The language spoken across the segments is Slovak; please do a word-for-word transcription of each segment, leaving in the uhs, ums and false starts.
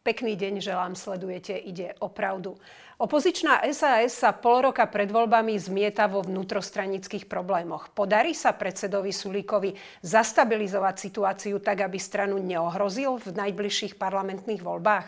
Pekný deň želám, sledujete Ide o pravdu. Opozičná es a es sa pol roka pred voľbami zmieta vo vnútrostranických problémoch. Podarí sa predsedovi Sulíkovi zastabilizovať situáciu tak, aby stranu neohrozil v najbližších parlamentných voľbách?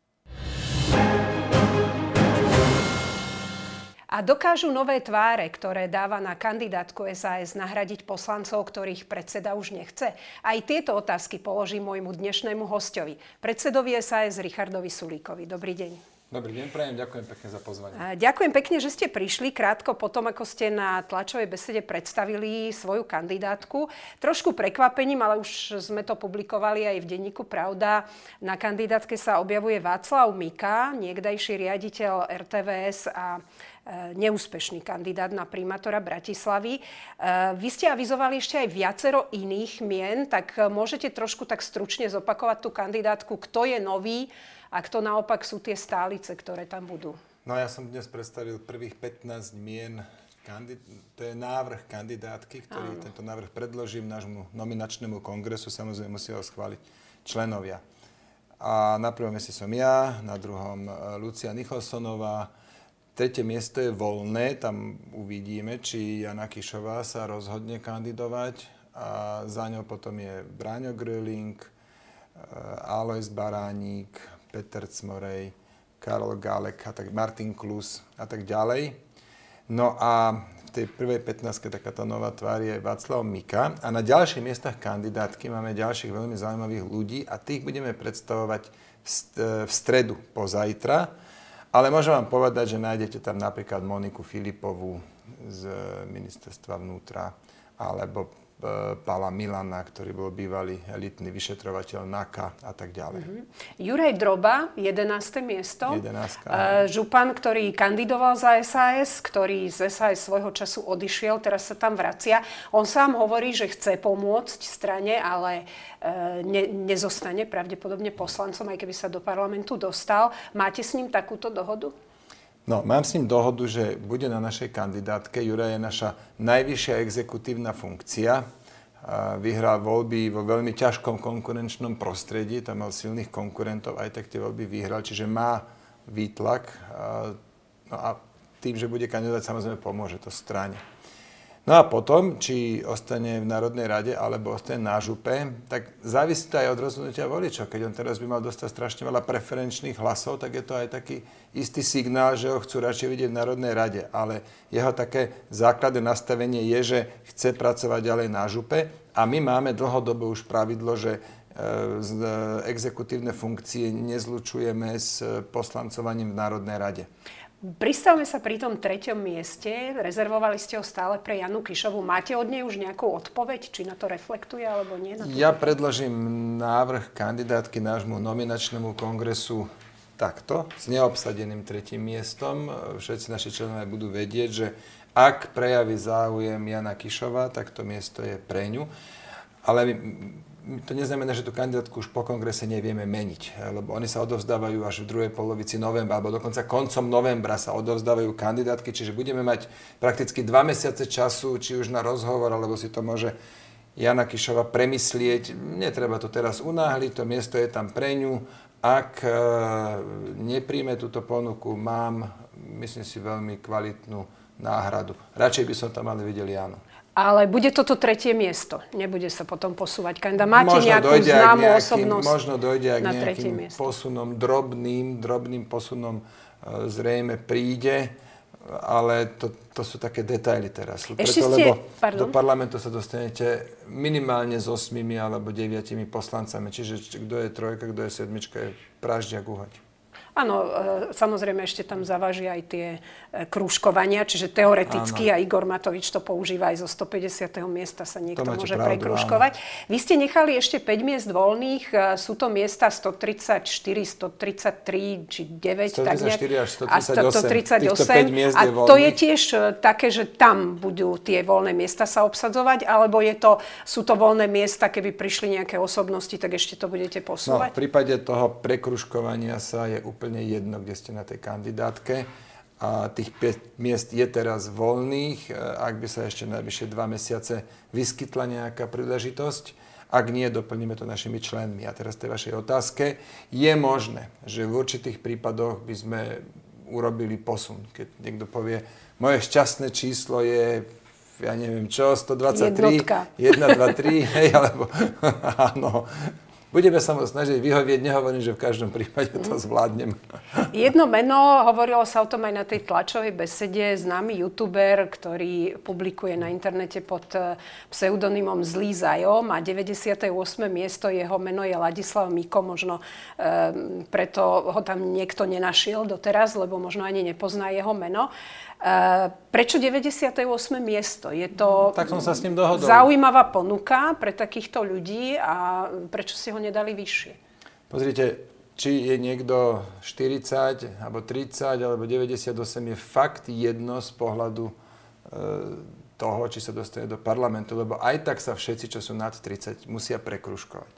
A dokážu nové tváre, ktoré dáva na kandidátku es a es, nahradiť poslancov, ktorých predseda už nechce? Aj tieto otázky položím môjmu dnešnému hosťovi, predsedovi es a es Richardovi Sulíkovi. Dobrý deň. Dobrý deň, prajem, ďakujem pekne za pozvanie. Ďakujem pekne, že ste prišli krátko potom, ako ste na tlačovej besede predstavili svoju kandidátku. Trošku prekvapením, ale už sme to publikovali aj v denníku Pravda. Na kandidátke sa objavuje Václav Mika, niekdajší riaditeľ er té vé es a neúspešný kandidát na primátora Bratislavy. Vy ste avizovali ešte aj viacero iných mien, tak môžete trošku tak stručne zopakovať tú kandidátku, kto je nový a kto naopak sú tie stálice, ktoré tam budú? No ja som dnes predstavil prvých pätnásť mien. Kandid- to je návrh kandidátky, ktorý Áno. tento návrh predložím nášmu nominačnému kongresu. Samozrejme musia ho schváliť členovia. A na prvom mieste som ja, na druhom Lucia Nicholsonová. Tretie miesto je voľné, tam uvidíme, či Jana Kišová sa rozhodne kandidovať. A za ňou potom je Braňo Gröling, Alojz Baránik, Peter Cmorej, Karol Gálek, a tak Martin Klus a tak ďalej. No a v tej prvej pätnástke takáto nová tvár je Václav Mika. A na ďalších miestach kandidátky máme ďalších veľmi zaujímavých ľudí a tých budeme predstavovať v stredu pozajtra. Ale môžem vám povedať, že nájdete tam napríklad Moniku Filipovú z ministerstva vnútra alebo Pála Milana, ktorý bol bývalý elitný vyšetrovateľ NAKA a tak ďalej. Mm-hmm. Juraj Droba, jedenáste miesto. jedenástka. Uh, župan, ktorý kandidoval za es a es, ktorý z es a es svojho času odišiel, teraz sa tam vracia. On sám hovorí, že chce pomôcť strane, ale uh, ne, nezostane pravdepodobne poslancom, aj keby sa do parlamentu dostal. Máte s ním takúto dohodu? No, mám s ním dohodu, že bude na našej kandidátke. Juraj je naša najvyššia exekutívna funkcia. Vyhral voľby vo veľmi ťažkom konkurenčnom prostredí. Tam mal silných konkurentov, aj tak tie voľby vyhral. Čiže má výtlak. No a tým, že bude kandidovať, samozrejme pomôže to strane. No a potom, či ostane v Národnej rade, alebo ostane na župe, tak závisí to aj od rozhodnutia voličov. Keď on teraz by mal dostať strašne veľa preferenčných hlasov, tak je to aj taký istý signál, že ho chcú radšej vidieť v Národnej rade. Ale jeho také základné nastavenie je, že chce pracovať ďalej na župe. A my máme dlhodobo už pravidlo, že exekutívne funkcie nezlučujeme s poslancovaním v Národnej rade. Pristavme sa pri tom treťom mieste. Rezervovali ste ho stále pre Janu Kišovú. Máte od nej už nejakú odpoveď? Či na to reflektuje, alebo nie? Ja predložím návrh kandidátky nášmu nominačnému kongresu takto, s neobsadeným tretím miestom. Všetci naši členovia budú vedieť, že ak prejaví záujem Jana Kišová, tak to miesto je pre ňu. Ale my, to neznamená, že tú kandidátku už po kongrese nevieme meniť, lebo oni sa odovzdávajú až v druhej polovici novembra, alebo dokonca koncom novembra sa odovzdávajú kandidátky, čiže budeme mať prakticky dva mesiace času, či už na rozhovor, alebo si to môže Jana Kišová premyslieť. Netreba to teraz unáhliť, to miesto je tam pre ňu. Ak e, nepríjme túto ponuku, mám, myslím si, veľmi kvalitnú náhradu. Radšej by som tam ale videl Janu. Ale bude toto tretie miesto. Nebude sa potom posúvať kandidát. Máte možno nejakú známu nejakým, osobnosť možno dojde aj k nejakým posunom, drobným, drobným posunom e, zrejme príde, ale to, to sú také detaily teraz. Ešte Preto, ste, lebo pardon. do parlamentu sa dostanete minimálne s osmimi alebo deviatimi poslancami. Čiže kto je trojka, kto je sedmička, je pražďak uhať. Áno, samozrejme ešte tam zavážia aj tie krúžkovania, čiže teoreticky, a Igor Matovič to používa aj zo stopäťdesiateho miesta sa niekto môže prekrúžkovať. Vy ste nechali ešte päť miest voľných, sú to miesta stotridsaťštyri, stotridsaťtri či deväť, stotridsaťštyri až stotridsaťosem. A stotridsaťosem. A to je tiež také, že tam budú tie voľné miesta sa obsadzovať, alebo je to, sú to voľné miesta, keby prišli nejaké osobnosti, tak ešte to budete posúvať? No, v prípade toho prekrúžkovania sa je úplne jedno, kde ste na tej kandidátke. A tých päť miest je teraz voľných, ak by sa ešte najbližšie dva mesiace vyskytla nejaká príležitosť. Ak nie, doplníme to našimi členmi. A teraz tej vašej otázke. Je možné, že v určitých prípadoch by sme urobili posun. Keď niekto povie, moje šťastné číslo je, ja neviem čo, sto dvadsaťtri, jeden, dva, tri, hej, alebo áno. Budeme sa mu snažiť vyhovieť, nehovorím, že v každom prípade to zvládnem. Jedno meno, hovorilo sa o tom aj na tej tlačovej besede, známy youtuber, ktorý publikuje na internete pod pseudonymom Zlý Zajo, má deväťdesiate ôsme miesto, jeho meno je Ladislav Miko, možno e, preto ho tam niekto nenašiel doteraz, lebo možno ani nepozná jeho meno. Uh, prečo deväťdesiate ôsme miesto? Je to tak som sa s ním dohodol. Zaujímavá ponuka pre takýchto ľudí a prečo si ho nedali vyššie? Pozrite, či je niekto štyridsať, alebo tridsať, alebo deväťdesiatosem, je fakt jedno z pohľadu e, toho, či sa dostane do parlamentu, lebo aj tak sa všetci, čo sú nad tridsať, musia prekružkovať.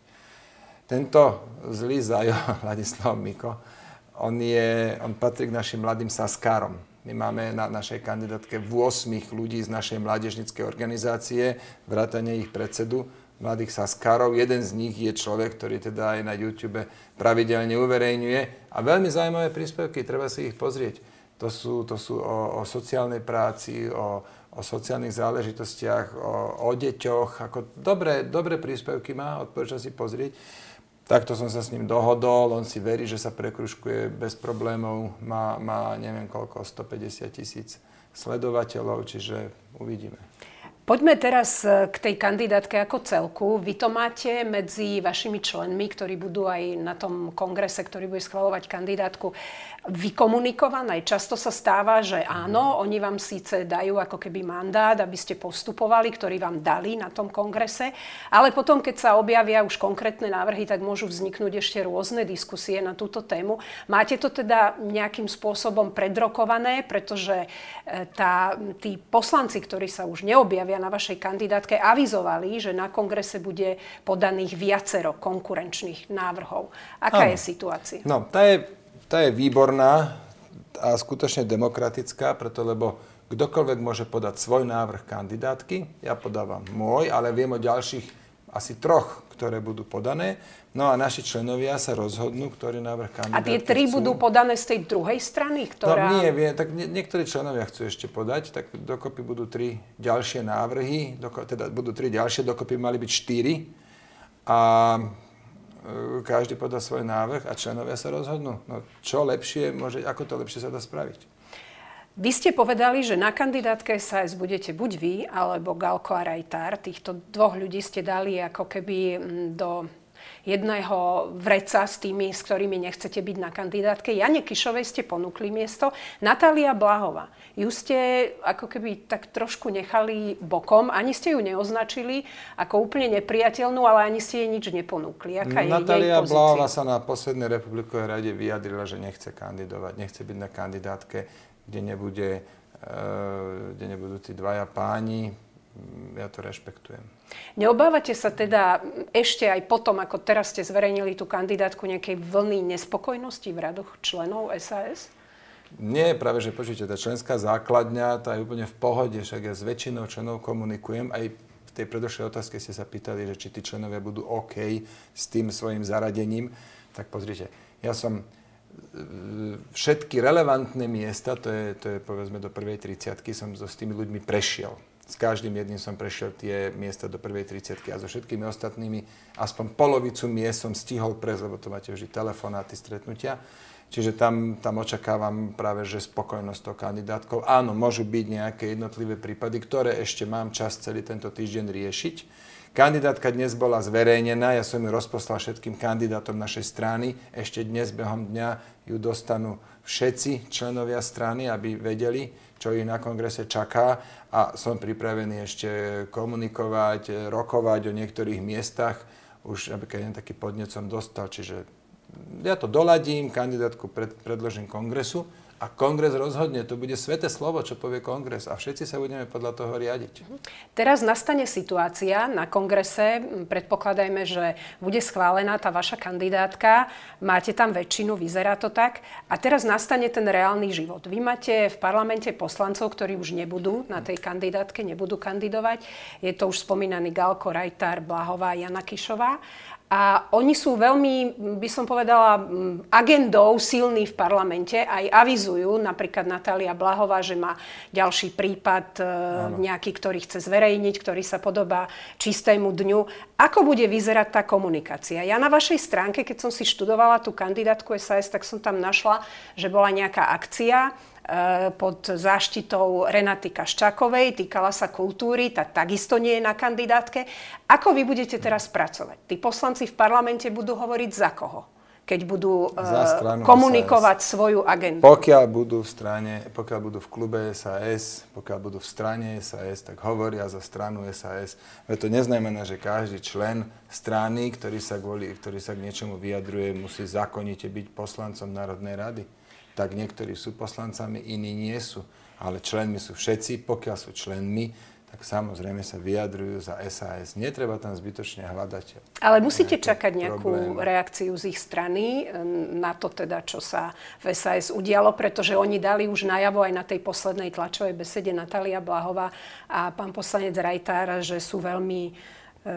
Tento Zlý Zajo, Ladislav Miko, on, je, on patrí k našim mladým saskárom. My máme na našej kandidátke ôsmich ľudí z našej mládežníckej organizácie, vrátane ich predsedu, mladých saskárov. Jeden z nich je človek, ktorý teda aj na YouTube pravidelne uverejňuje. A veľmi zaujímavé príspevky, treba si ich pozrieť. To sú, to sú o, o sociálnej práci, o, o sociálnych záležitostiach, o, o deťoch. Ako dobré, dobré príspevky má, odporúčam si pozrieť. Takto som sa s ním dohodol, on si verí, že sa prekružkuje bez problémov, má, má neviem koľko, stopäťdesiat tisíc sledovateľov, čiže uvidíme. Poďme teraz k tej kandidátke ako celku. Vy to máte medzi vašimi členmi, ktorí budú aj na tom kongrese, ktorý bude schvaľovať kandidátku, vykomunikované. Často sa stáva, že áno, oni vám síce dajú ako keby mandát, aby ste postupovali, ktorý vám dali na tom kongrese, ale potom, keď sa objavia už konkrétne návrhy, tak môžu vzniknúť ešte rôzne diskusie na túto tému. Máte to teda nejakým spôsobom predrokované, pretože tá, tí poslanci, ktorí sa už neobjavia na vašej kandidátke, avizovali, že na kongrese bude podaných viacero konkurenčných návrhov. Aká Áno. je situácia? No, tá je, tá je výborná a skutočne demokratická, preto lebo kdokoľvek môže podať svoj návrh kandidátky. Ja podávam môj, ale viem o ďalších asi troch, ktoré budú podané. No a naši členovia sa rozhodnú, ktorý návrh kandidátky A tie tri chcú. budú podané z tej druhej strany, ktorá... No nie, vie, tak nie, niektorí členovia chcú ešte podať, tak dokopy budú tri ďalšie návrhy, doko, teda budú tri ďalšie, dokopy mali byť štyri. A e, každý podá svoj návrh a členovia sa rozhodnú. No čo lepšie, môže, ako to lepšie sa dá spraviť? Vy ste povedali, že na kandidátke es a es budete buď vy, alebo Galko a Rajtár. Týchto dvoch ľudí ste dali ako keby do jedného vreca s tými, s ktorými nechcete byť na kandidátke. Jane Kišovej ste ponúkli miesto. Natália Blahová. Ju ste ako keby tak trošku nechali bokom. Ani ste ju neoznačili ako úplne nepriateľnú, ale ani ste jej nič neponúkli. Aká je Natália jej pozícia? Blahová sa na poslednej republikovej rade vyjadrila, že nechce kandidovať, nechce byť na kandidátke, kde nebude, kde nebudú tí dvaja páni. Ja to rešpektujem. Neobávate sa teda ešte aj potom, ako teraz ste zverejnili tú kandidátku, nejakej vlny nespokojnosti v radoch členov es a es? Nie, práve že počujete, tá členská základňa, tá je úplne v pohode, však ja s väčšinou členov komunikujem. Aj v tej predošlej otázke ste sa pýtali, že či tí členovia budú OK s tým svojim zaradením. Tak pozrite, ja som všetky relevantné miesta, to je, to je povedzme do prvej tridsiatky, som so, s tými ľuďmi prešiel. S každým jedným som prešiel tie miesta do prvej tridsiatky a so všetkými ostatnými aspoň polovicu miest som stihol prejsť, lebo to máte vždy telefonáty, stretnutia. Čiže tam, tam očakávam práve, že spokojnosť tou kandidátkou. Áno, môžu byť nejaké jednotlivé prípady, ktoré ešte mám čas celý tento týždeň riešiť. Kandidátka dnes bola zverejnená, ja som ju rozposlal všetkým kandidátom našej strany. Ešte dnes behom dňa ju dostanú všetci členovia strany, aby vedeli, čo ich na kongrese čaká. A som pripravený ešte komunikovať, rokovať o niektorých miestach. Už keď taký podnet som dostal, čiže ja to doladím, kandidátku pred, predložím kongresu A kongres rozhodne, to bude sväté slovo, čo povie kongres a všetci sa budeme podľa toho riadiť. Teraz nastane situácia na kongrese, predpokladajme, že bude schválená tá vaša kandidátka, máte tam väčšinu, vyzerá to tak, a teraz nastane ten reálny život. Vy máte v parlamente poslancov, ktorí už nebudú na tej kandidátke, nebudú kandidovať. Je to už spomínaný Galko, Rajtár, Blahová, Jana Kišová. A oni sú veľmi, by som povedala, agendou silní v parlamente. Aj avizujú, napríklad Natália Blahová, že má ďalší prípad Áno. nejaký, ktorý chce zverejniť, ktorý sa podobá čistému dňu. Ako bude vyzerať tá komunikácia? Ja na vašej stránke, keď som si študovala tú kandidátku es a es, tak som tam našla, že bola nejaká akcia pod záštitou Renaty Kaščákovej, týkala sa kultúry, tá takisto nie je na kandidátke. Ako vy budete teraz pracovať? Tí poslanci v parlamente budú hovoriť za koho, keď budú uh, komunikovať es a es. Svoju agendu? Pokiaľ budú v strane, pokiaľ budú v klube es a es, pokiaľ budú v strane es a es, tak hovoria za stranu es a es. Veď to neznamená, že každý člen strany, ktorý sa, kvôli, ktorý sa k niečomu vyjadruje, musí zákonite byť poslancom Národnej rady. Tak niektorí sú poslancami, iní nie sú. Ale členmi sú všetci. Pokiaľ sú členmi, tak samozrejme sa vyjadrujú za es a es. Netreba tam zbytočne hľadať. Ale musíte čakať nejakú problémy. Reakciu z ich strany na to teda, čo sa v es a es udialo, pretože oni dali už najavo aj na tej poslednej tlačovej besede Natália Blahová a pán poslanec Rajtár, že sú veľmi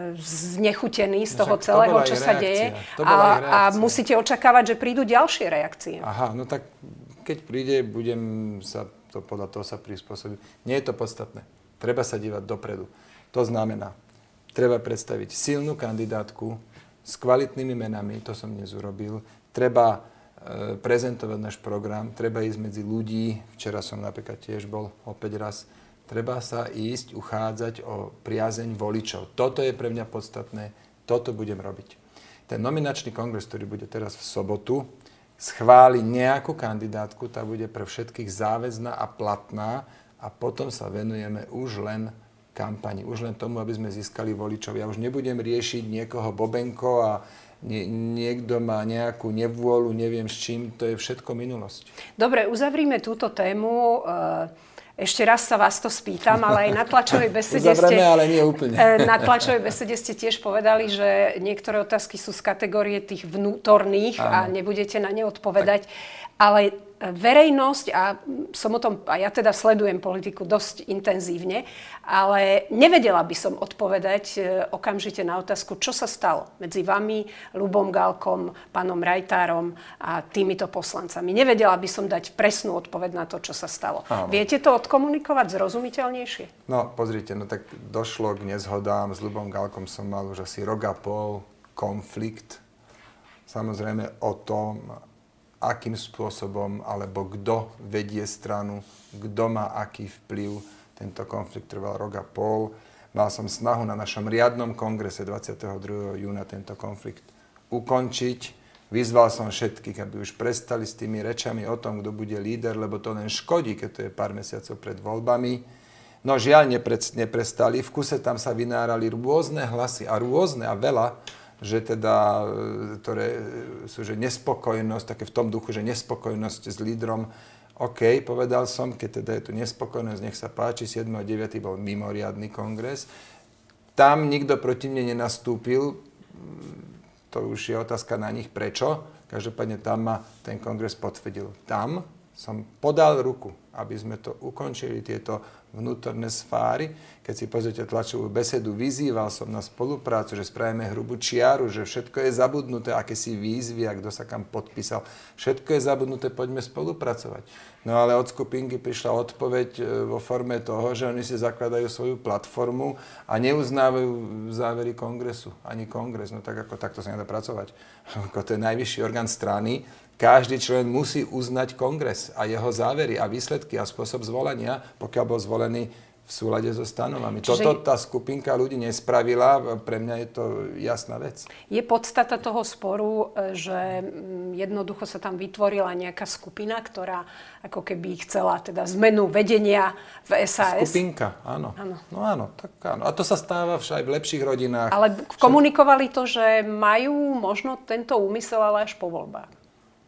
znechutení z toho Však celého, to čo sa deje. A, a musíte očakávať, že prídu ďalšie reakcie. Aha, no tak keď príde, budem sa to podľa toho sa prispôsobiť. Nie je to podstatné. Treba sa dívať dopredu. To znamená, treba predstaviť silnú kandidátku s kvalitnými menami, to som dnes urobil. Treba e, prezentovať náš program, treba ísť medzi ľudí. Včera som napríklad tiež bol opäť raz. Treba sa ísť, uchádzať o priazeň voličov. Toto je pre mňa podstatné, toto budem robiť. Ten nominačný kongres, ktorý bude teraz v sobotu, schváli nejakú kandidátku, tá bude pre všetkých záväzná a platná a potom sa venujeme už len kampani, už len tomu, aby sme získali voličov. Ja už nebudem riešiť niekoho bobenko a nie, niekto má nejakú nevôľu, neviem s čím, to je všetko minulosť. Dobre, uzavrime túto tému. Ešte raz sa vás to spýtam, ale aj na tlačovej besede ste... ale nie úplne. Na tlačovej besede ste tiež povedali, že niektoré otázky sú z kategórie tých vnútorných Áno. a nebudete na ne odpovedať. Tak. Ale verejnosť, a som o tom, a ja teda sledujem politiku dosť intenzívne, ale nevedela by som odpovedať okamžite na otázku, čo sa stalo medzi vami, Ľubom Galkom, pánom Rajtárom a týmito poslancami. Nevedela by som dať presnú odpoveď na to, čo sa stalo. Áno. Viete to odkomunikovať zrozumiteľnejšie? No, pozrite, no tak došlo k nezhodám. S Ľubom Galkom som mal už asi rok a pol konflikt. Samozrejme o tom, akým spôsobom, alebo kto vedie stranu, kto má aký vplyv. Tento konflikt trval rok a pol. Mal som snahu na našom riadnom kongrese dvadsiateho druhého júna tento konflikt ukončiť. Vyzval som všetkých, aby už prestali s tými rečami o tom, kto bude líder, lebo to len škodí, keď to je pár mesiacov pred voľbami. No žiaľ, neprestali. V kuse tam sa vynárali rôzne hlasy a rôzne a veľa, že teda, ktoré sú, že nespokojnosť, také v tom duchu, že nespokojnosť s lídrom. OK, povedal som, keď teda je tu nespokojnosť, nech sa páči, siedmeho deviateho bol mimoriadny kongres. Tam nikto proti mne nenastúpil, to už je otázka na nich, prečo. Každopádne tam ma ten kongres potvrdil. Tam som podal ruku, aby sme to ukončili, tieto vnútorné sfáry. Keď si pozrite tlačovú besedu, vyzýval som na spoluprácu, že spravíme hrubú čiaru, že všetko je zabudnuté, akési výzvy, a kto sa kam podpísal. Všetko je zabudnuté, poďme spolupracovať. No ale od skupinky prišla odpoveď vo forme toho, že oni si zakladajú svoju platformu a neuznávajú závery kongresu, ani kongres. No tak ako takto sa nedá pracovať. Ako to je najvyšší orgán strany. Každý člen musí uznať kongres a jeho závery a výsledky a spôsob zvolenia, pokiaľ bol zvolený v súlade so stanovami. Čiže toto tá skupinka ľudí nespravila, pre mňa je to jasná vec. Je podstata toho sporu, že jednoducho sa tam vytvorila nejaká skupina, ktorá ako keby chcela teda zmenu vedenia v es a es? Skupinka, áno. áno. No áno, tak áno. A to sa stáva aj v lepších rodinách. Ale komunikovali to, že majú možno tento úmysel, ale až po voľbách.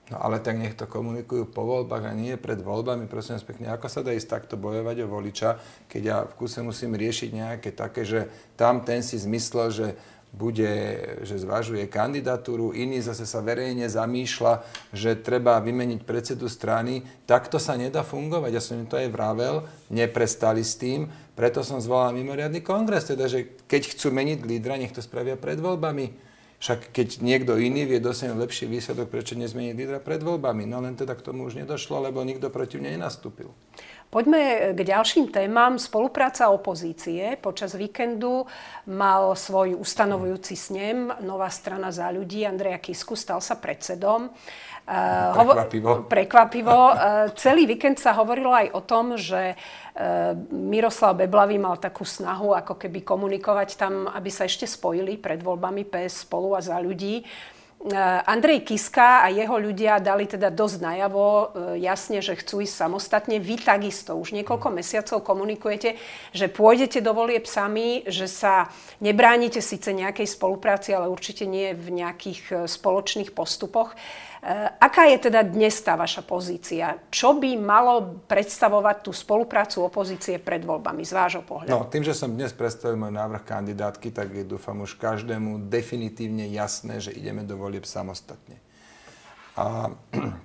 No ale tak nech to komunikujú po voľbách a nie pred voľbami. Prosím vás pekne, ako sa dá ísť takto bojovať o voliča, keď ja v kuse musím riešiť nejaké také, že tam ten si zmyslel, že bude, že zvažuje kandidatúru, iný zase sa verejne zamýšľa, že treba vymeniť predsedu strany. Takto sa nedá fungovať. Ja som im to aj vravel, neprestali s tým, preto som zvolal mimoriadny kongres, teda, že keď chcú meniť lídra, nech to spravia pred voľbami. Však keď niekto iný vie dosiahnuť lepší výsledok, prečo nezmeniť lídra pred voľbami? No len teda k tomu už nedošlo, lebo nikto proti mne nenastúpil. Poďme k ďalším témam. Spolupráca opozície. Počas víkendu mal svoj ustanovujúci snem Nová strana Za ľudí. Andreja Kisku stal sa predsedom. Prekvapivo. Prekvapivo. Celý víkend sa hovorilo aj o tom, že Miroslav Beblavý mal takú snahu ako keby komunikovať tam, aby sa ešte spojili pred voľbami pé es, Spolu a Za ľudí. Andrej Kiska a jeho ľudia dali teda dosť najavo jasne, že chcú ísť samostatne. Vy takisto už niekoľko mesiacov komunikujete, že pôjdete do volieb sami, že sa nebránite síce nejakej spolupráci, ale určite nie v nejakých spoločných postupoch. Aká je teda dnes tá vaša pozícia? Čo by malo predstavovať tú spoluprácu opozície pred voľbami z vášho pohľadu? No, tým, že som dnes predstavil môj návrh kandidátky, tak je, dúfam, už každému definitívne jasné, že ideme do volieb samostatne. A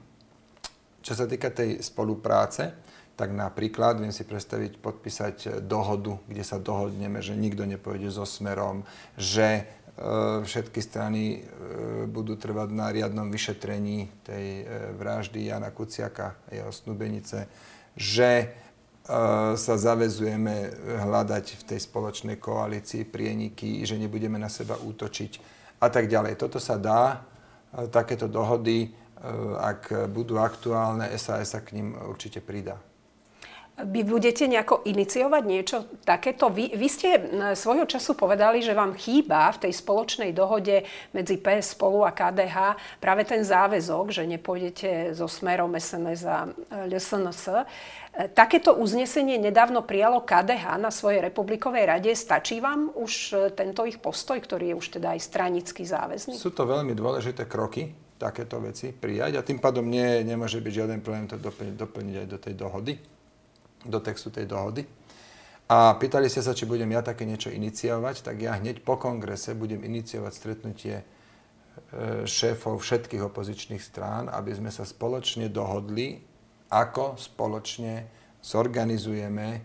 čo sa týka tej spolupráce, tak napríklad viem si predstaviť podpísať dohodu, kde sa dohodneme, že nikto nepôjde so Smerom, že všetky strany budú trvať na riadnom vyšetrení tej vraždy Jana Kuciaka a jeho snúbenice, že sa zaväzujeme hľadať v tej spoločnej koalícii prieniky, že nebudeme na seba útočiť a tak ďalej. Toto sa dá, takéto dohody, ak budú aktuálne, es a es sa k ním určite pridá. Vy budete nejako iniciovať niečo takéto? Vy, vy ste svojho času povedali, že vám chýba v tej spoločnej dohode medzi pé es, Spolu a ká dé há práve ten záväzok, že nepôjdete so Smerom, es en es a el es en es. Takéto uznesenie nedávno prijalo ká dé há na svojej republikovej rade. Stačí vám už tento ich postoj, ktorý je už teda aj stranicky záväzný? Sú to veľmi dôležité kroky, takéto veci prijať a tým pádom nie, nemôže byť žiaden problém to doplniť, doplniť aj do tej dohody. do textu tej dohody. A pýtali ste sa, či budem ja také niečo iniciovať, tak ja hneď po kongrese budem iniciovať stretnutie šéfov všetkých opozičných strán, aby sme sa spoločne dohodli, ako spoločne zorganizujeme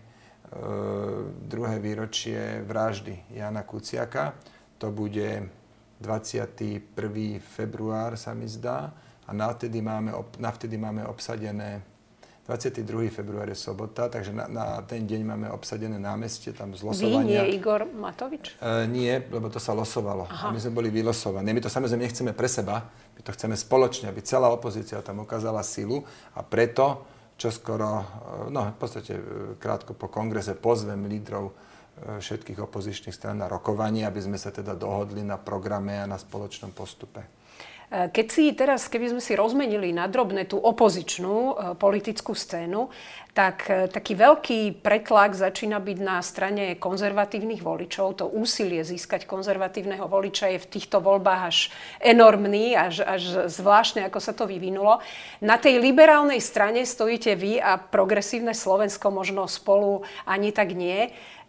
druhé výročie vraždy Jana Kuciaka. To bude dvadsiateho prvého február, sa mi zdá, a navtedy máme, navtedy máme obsadené dvadsiateho druhého február je sobota, takže na, na ten deň máme obsadené námestie tam z losovania. Vy, nie Igor Matovič? E, nie, lebo to sa losovalo. Aha. A my sme boli vylosovaní. My to samozrejme nechceme pre seba, my to chceme spoločne, aby celá opozícia tam ukázala silu a preto, čo skoro, no v podstate krátko po kongrese pozvem lídrov všetkých opozičných strán na rokovanie, aby sme sa teda dohodli na programe a na spoločnom postupe. Keď si teraz, keby sme si rozmenili na drobné tú opozičnú e, politickú scénu, tak e, taký veľký pretlak začína byť na strane konzervatívnych voličov. To úsilie získať konzervatívneho voliča je v týchto voľbách až enormný, až, až zvláštne, ako sa to vyvinulo. Na tej liberálnej strane stojíte vy a Progresívne Slovensko, možno Spolu ani tak nie.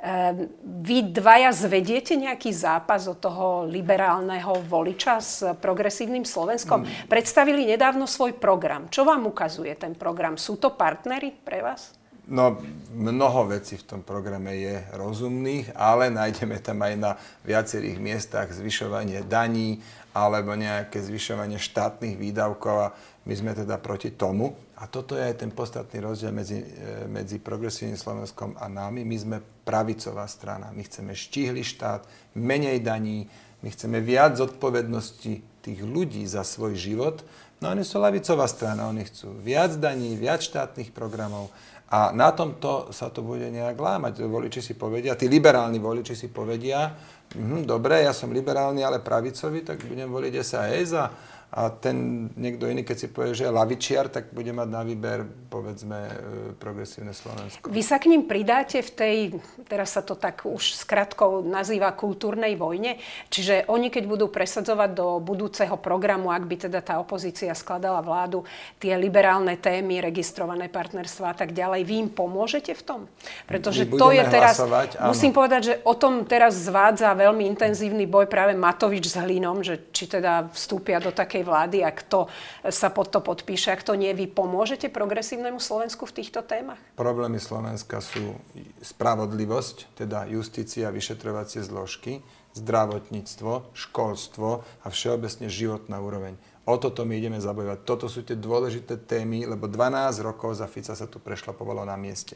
Vy dvaja zvediete nejaký zápas od toho liberálneho voliča s Progresívnym Slovenskom? Mm. Predstavili nedávno svoj program. Čo vám ukazuje ten program? Sú to partneri pre vás? No, mnoho vecí v tom programe je rozumných, ale nájdeme tam aj na viacerých miestach zvyšovanie daní alebo nejaké zvyšovanie štátnych výdavkov a my sme teda proti tomu. A toto je aj ten podstatný rozdiel medzi, medzi Progresívnym Slovenskom a nami. My sme pravicová strana. My chceme štíhly štát, menej daní, my chceme viac zodpovednosti tých ľudí za svoj život. No oni sú ľavicová strana, oni chcú viac daní, viac štátnych programov. A na tomto sa to bude nejak lámať. Voliči si povedia, tí liberálni voliči si povedia, hm, dobre, ja som liberálny, ale pravicový, tak budem voliť es a es a a ten niekto iný, keď si povie, že je lavičiar, tak bude mať na výber, povedzme, progresívne Slovensko. Vy sa k ním pridáte v tej, teraz sa to tak už skratkou nazýva kultúrnej vojne, čiže oni, keď budú presadzovať do budúceho programu, ak by teda tá opozícia skladala vládu, tie liberálne témy, registrované partnerstva a tak ďalej, vy im pomôžete v tom? Pretože to je teraz, hlasovať, musím povedať, že o tom teraz zvádza veľmi intenzívny boj práve Matovič s Hlinom, že či teda vstúpia do takej vlády a kto sa pod to podpíše, a kto nie. Vy pomôžete progresívnemu Slovensku v týchto témach? Problémy Slovenska sú spravodlivosť, teda justícia, vyšetrovacie zložky, zdravotníctvo, školstvo a všeobecne životná úroveň. O toto my ideme zabojovať. Toto sú tie dôležité témy, lebo dvanásť rokov za Fica sa tu prešlapovalo na mieste.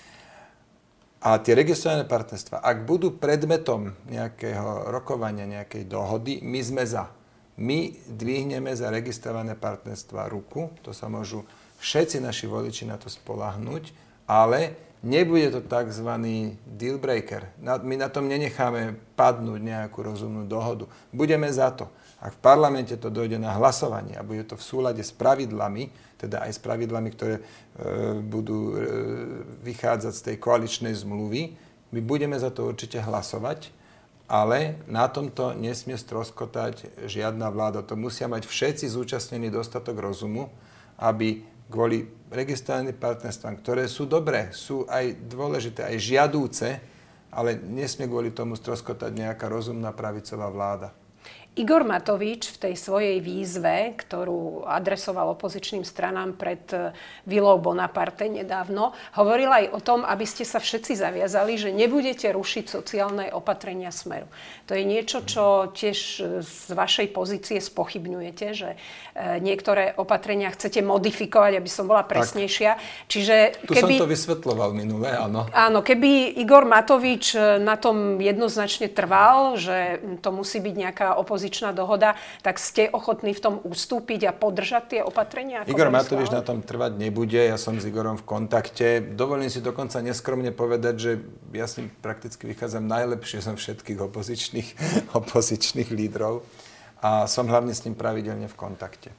A tie registrované partnerstvá, ak budú predmetom nejakého rokovania, nejakej dohody, my sme za. My dvihneme za registrované partnerstvá ruku, to sa môžu všetci naši voliči na to spoľahnúť, ale nebude to tzv. Deal breaker. My na tom nenecháme padnúť nejakú rozumnú dohodu. Budeme za to. Ak v parlamente to dojde na hlasovanie a bude to v súlade s pravidlami, teda aj s pravidlami, ktoré e, budú e, vychádzať z tej koaličnej zmluvy, my budeme za to určite hlasovať, ale na tomto nesmie stroskotať žiadna vláda. To musia mať všetci zúčastnení dostatok rozumu, aby kvôli registrovaným partnerstvám, ktoré sú dobré, sú aj dôležité, aj žiadúce, ale nesmie kvôli tomu stroskotať nejaká rozumná pravicová vláda. Igor Matovič v tej svojej výzve, ktorú adresoval opozičným stranám pred vilou Bonaparte nedávno, hovoril aj o tom, aby ste sa všetci zaviazali, že nebudete rušiť sociálne opatrenia Smeru. To je niečo, čo tiež z vašej pozície spochybňujete, že niektoré opatrenia chcete modifikovať, aby som bola presnejšia. Čiže tu keby, som to vysvetľoval minule, áno. Áno, keby Igor Matovič na tom jednoznačne trval, že to musí byť nejaká opozícia dohoda, tak ste ochotní v tom ustúpiť a podržať tie opatrenia? Igor Matovič na tom trvať nebude. Ja som s Igorom v kontakte. Dovolím si dokonca neskromne povedať, že ja s ním prakticky vychádzam najlepšie som všetkých opozičných, opozičných lídrov a som hlavne s ním pravidelne v kontakte.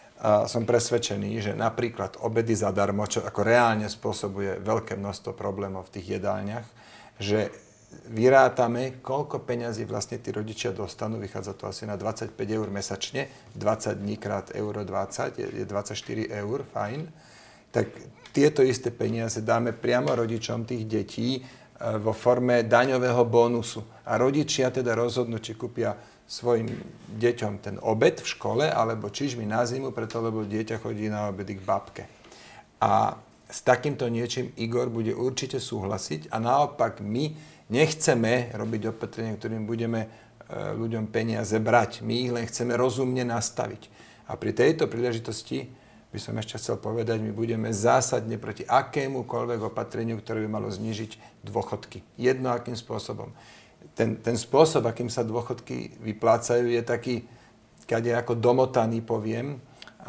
A som presvedčený, že napríklad obedy zadarmo, čo ako reálne spôsobuje veľké množstvo problémov v tých jedálniach, že vyrátame, koľko peňazí vlastne tí rodičia dostanú, vychádza to asi na dvadsaťpäť eur mesačne, dvadsať dní krát euro dvadsať, je dvadsaťštyri eur, fajn. Tak tieto isté peniaze dáme priamo rodičom tých detí vo forme daňového bonusu. A rodičia teda rozhodnú, či kúpia svojim deťom ten obed v škole, alebo čižmy na zimu, preto lebo dieťa chodí na obedy k babke. A s takýmto niečím Igor bude určite súhlasiť a naopak my nechceme robiť opatrenia, ktorým budeme e, ľuďom peniaze brať. My ich len chceme rozumne nastaviť. A pri tejto príležitosti by som ešte chcel povedať, my budeme zásadne proti akémukoľvek opatreniu, ktoré by malo znížiť dôchodky. Jedno akým spôsobom. Ten, ten spôsob, akým sa dôchodky vyplácajú, je taký, kade ako domotaný, poviem,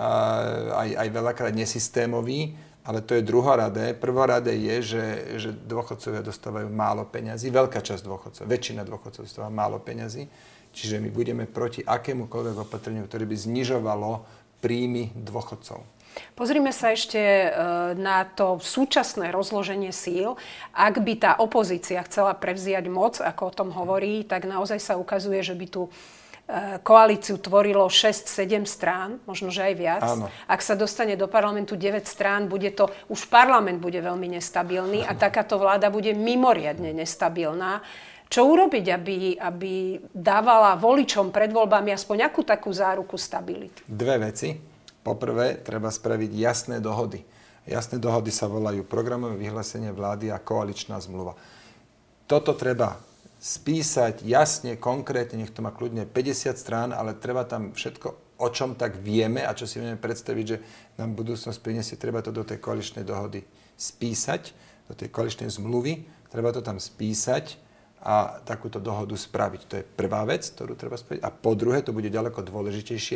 a aj, aj veľakrát nesystémový, ale to je druhoradé. Prvoradé je, že, že dôchodcovia dostávajú málo peňazí. Veľká časť dôchodcov, väčšina dôchodcov dostáva málo peňazí. Čiže my budeme proti akémukoľvek opatreniu, ktoré by znižovalo príjmy dôchodcov. Pozrime sa ešte na to súčasné rozloženie síl. Ak by tá opozícia chcela prevziať moc, ako o tom hovorí, tak naozaj sa ukazuje, že by tu koalíciu tvorilo šesť sedem strán, možno, že aj viac. Áno. Ak sa dostane do parlamentu deväť strán, bude to, už parlament bude veľmi nestabilný a takáto vláda bude mimoriadne nestabilná. Čo urobiť, aby, aby dávala voličom pred voľbami aspoň akú takú záruku stability? Dve veci. Poprvé, treba spraviť jasné dohody. Jasné dohody sa volajú programové vyhlásenie vlády a koaličná zmluva. Toto treba spísať jasne, konkrétne, nech to má kľudne päťdesiat strán, ale treba tam všetko, o čom tak vieme a čo si vieme predstaviť, že nám budúcnosť prinesie, treba to do tej koaličnej dohody spísať, do tej koaličnej zmluvy, treba to tam spísať a takúto dohodu spraviť. To je prvá vec, ktorú treba spraviť. A po druhé, to bude ďaleko dôležitejšie,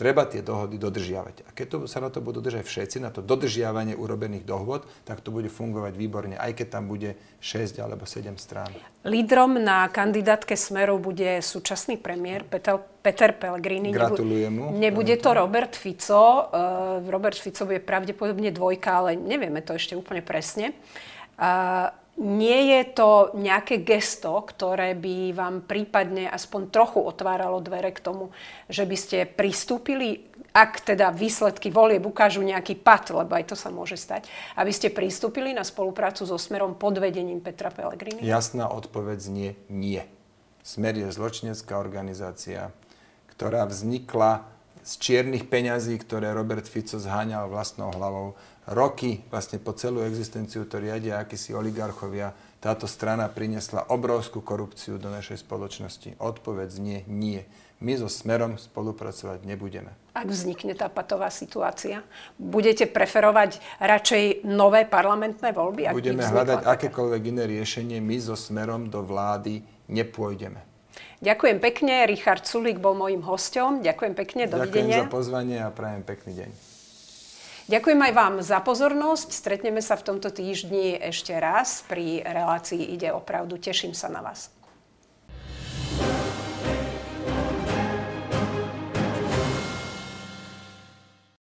treba tie dohody dodržiavať. A keď to, sa na to budú držať všetci, na to dodržiavanie urobených dohôd, tak to bude fungovať výborne, aj keď tam bude šesť alebo sedem strán. Lídrom na kandidátke Smeru bude súčasný premiér Peter, Peter Pellegrini. Gratulujem mu. Nebude to Robert Fico. Uh, Robert Fico bude pravdepodobne dvojka, ale nevieme to ešte úplne presne. Uh, Nie je to nejaké gesto, ktoré by vám prípadne aspoň trochu otváralo dvere k tomu, že by ste pristúpili, ak teda výsledky volieb ukážu nejaký pad, lebo aj to sa môže stať, aby ste pristúpili na spoluprácu so Smerom pod vedením Petra Pellegriniho? Jasná odpoveď znie nie. Smer je zločinecká organizácia, ktorá vznikla z čiernych peňazí, ktoré Robert Fico zháňal vlastnou hlavou. Roky, vlastne po celú existenciu to riadia akísi oligarchovia. Táto strana priniesla obrovskú korupciu do našej spoločnosti. Odpoveď znie nie. My so Smerom spolupracovať nebudeme. Ak vznikne tá patová situácia, budete preferovať radšej nové parlamentné voľby? Ak budeme hľadať taká akékoľvek iné riešenie. My so Smerom do vlády nepôjdeme. Ďakujem pekne. Richard Sulík bol mojím hosťom. Ďakujem pekne. Dovidenia. Ďakujem za pozvanie a prajem pekný deň. Ďakujem aj vám za pozornosť. Stretneme sa v tomto týždni ešte raz pri relácii Ide o pravdu. Teším sa na vás.